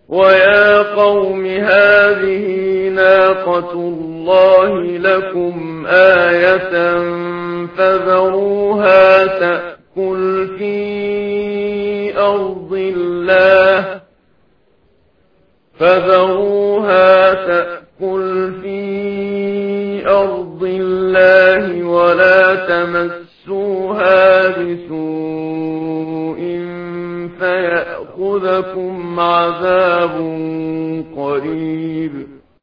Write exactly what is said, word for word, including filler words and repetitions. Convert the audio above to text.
ويا قوم هذه ناقة الله لكم آية فذروها تأكل في أرض الله فذروها تأكل في أرض الله ولا تمسوها بسوء فيأخذكم عذاب قريب.